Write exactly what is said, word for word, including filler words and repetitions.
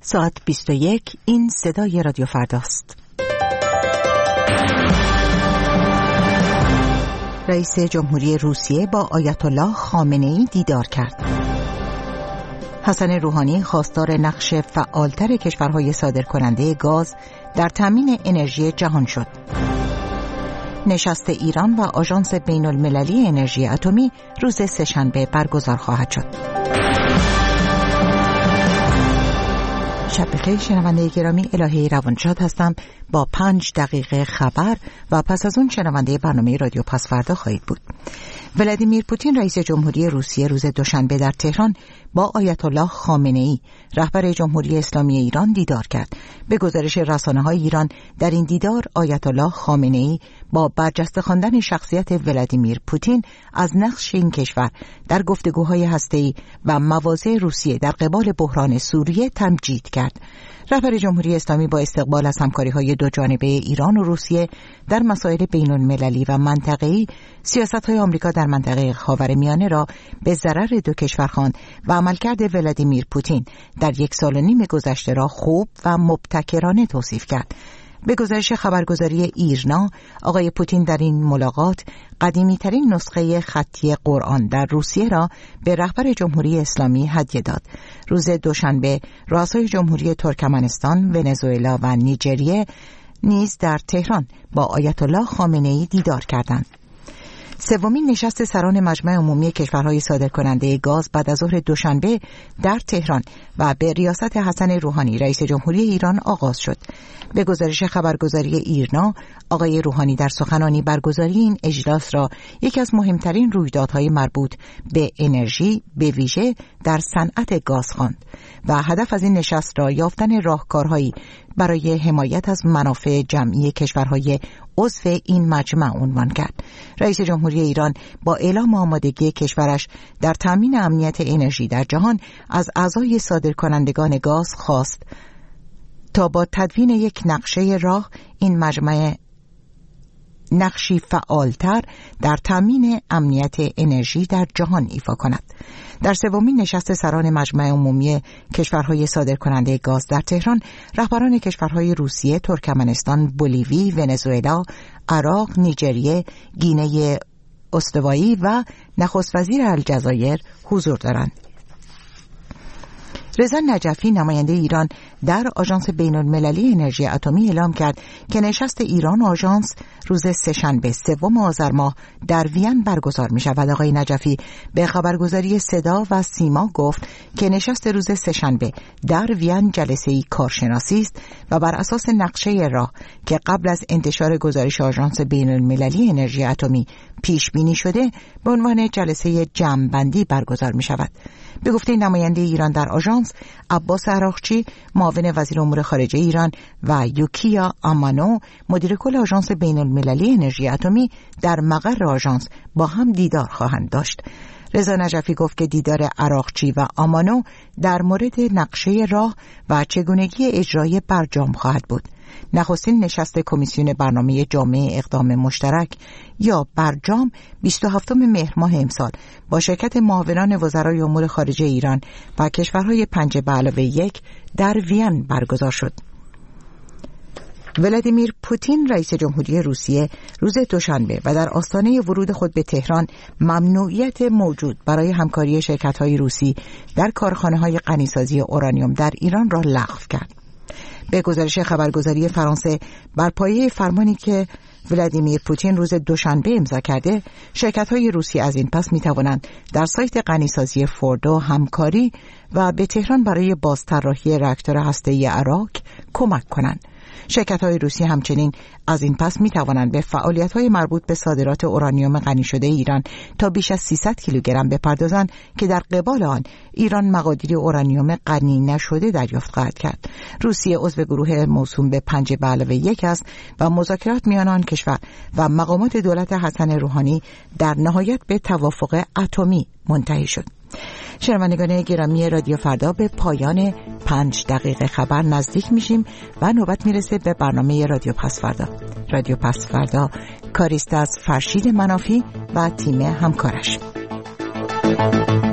ساعت بیست و یک. این صدای رادیو فرداست. رئیس جمهوری روسیه با آیت الله خامنه‌ای دیدار کرد. حسن روحانی خواستار نقش فعالتر کشورهای صادرکننده گاز در تامین انرژی جهان شد. نشست ایران و آژانس بین المللی انرژی اتمی روز سه‌شنبه برگزار خواهد شد. شب بخیر شنونده گرامی، الهه روانشاد هستم با پنج دقیقه خبر و پس از اون شنونده برنامه رادیو پس فردا خواهید بود. ولادیمیر پوتین رئیس جمهوری روسیه روز دوشنبه در تهران با آیت الله خامنه‌ای رهبر جمهوری اسلامی ایران دیدار کرد. به گزارش رسانه‌های ایران در این دیدار آیت الله خامنه‌ای با برجسته خواندن شخصیت ولادیمیر پوتین از نقش این کشور در گفتگوهای هسته‌ای و مواضع روسیه در قبال بحران سوریه تمجید کرد. رهبر جمهوری اسلامی با استقبال از همکاری‌های دو جانبه ایران و روسیه در مسائل بین‌المللی و منطقه‌ای، سیاست‌های آمریکا در منطقه خاورمیانه را به ضرر دو کشور خواند و عملکرد ولادیمیر پوتین در یک سال و نیم گذشته را خوب و مبتکرانه توصیف کرد. به گزارش خبرگزاری ایرنا، آقای پوتین در این ملاقات قدیمی‌ترین نسخه خطی قرآن در روسیه را به رهبر جمهوری اسلامی هدیه داد. روز دوشنبه رؤسای جمهوری ترکمنستان، ونزوئلا و نیجریه نیز در تهران با آیت الله خامنه‌ای دیدار کردند. سومین نشست سران مجمع عمومی کشورهای صادرکننده گاز بعد از ظهر دوشنبه در تهران و به ریاست حسن روحانی رئیس جمهوری ایران آغاز شد. به گزارش خبرگزاری ایرنا، آقای روحانی در سخنانی برگزاری این اجلاس را یکی از مهمترین رویدادهای مربوط به انرژی به ویژه در صنعت گاز خواند و هدف از این نشست را یافتن راهکارهایی برای حمایت از منافع جمعی کشورهای عضو این مجمع عنوان کرد. رئیس جمهوری ایران با اعلام آمادگی کشورش در تامین امنیت انرژی در جهان از اعضای صادرکنندگان گاز خواست تا با تدوین یک نقشه راه این مجمع نقشی فعالتر در تامین امنیت انرژی در جهان ایفا کند. در سومین نشست سران مجمع عمومی کشورهای صادرکننده گاز در تهران، رهبران کشورهای روسیه، ترکمنستان، بولیوی، ونزوئلا، عراق، نیجریه، گینه استوایی و نخست وزیر الجزایر حضور دارند. رضا نجفی نماینده ایران در آژانس بین المللی انرژی اتمی اعلام کرد که نشست ایران و آژانس روز سه‌شنبه سوم آذر ماه در وین برگزار می شود. آقای نجفی به خبرگزاری صدا و سیما گفت که نشست روز سه‌شنبه در وین جلسه‌ای کارشناسی است و بر اساس نقشه راه که قبل از انتشار گزارش آژانس بین المللی انرژی اتمی پیش بینی شده به عنوان جلسه جمع‌بندی برگزار می شود. به گفته نماینده ایران در آژانس، عباس عراقچی معاون وزیر امور خارجه ایران و یوکیا آمانو مدیر کل آژانس بین المللی انرژی اتمی در مقر آژانس با هم دیدار خواهند داشت. رضا نجفی گفت که دیدار عراقچی و آمانو در مورد نقشه راه و چگونگی اجرای برجام خواهد بود. نخستین نشست کمیسیون برنامه جامع اقدام مشترک یا برجام بیست و هفتم مهر ماه امسال با شرکت معاونان وزرای امور خارجه ایران و کشورهای پنج به علاوه یک در وین برگزار شد. ولادیمیر پوتین رئیس جمهوری روسیه روز دوشنبه و در آستانه ورود خود به تهران ممنوعیت موجود برای همکاری شرکت‌های روسی در کارخانه‌های غنیسازی اورانیوم در ایران را لغو کرد. به گزارش خبرگزاری فرانسه، بر پایه فرمانی که ولادیمیر پوتین روز دوشنبه امضا کرده، شرکت‌های روسی از این پس می‌توانند در سایت غنیسازی فوردو همکاری و به تهران برای بازطراحی راکتور هسته‌ای عراق کمک کنند. شرکت‌های روسی همچنین از این پس می‌توانند به فعالیت‌های مربوط به صادرات اورانیوم غنی شده ایران تا بیش از سیصد کیلوگرم بپردازند که در قبال آن ایران مقادیر اورانیوم غنی نشده دریافت خواهد کرد. روسیه عضو گروه موسوم به پنج به علاوه یک است و مذاکرات میان آن کشور و مقامات دولت حسن روحانی در نهایت به توافق اتمی منتهی شد. شنوندگان گرامی رادیو فردا، به پایان پنج دقیقه خبر نزدیک میشیم و نوبت میرسه به برنامه رادیو پس فردا. رادیو پس فردا کاریست از فرشید منافی و تیم همکارش.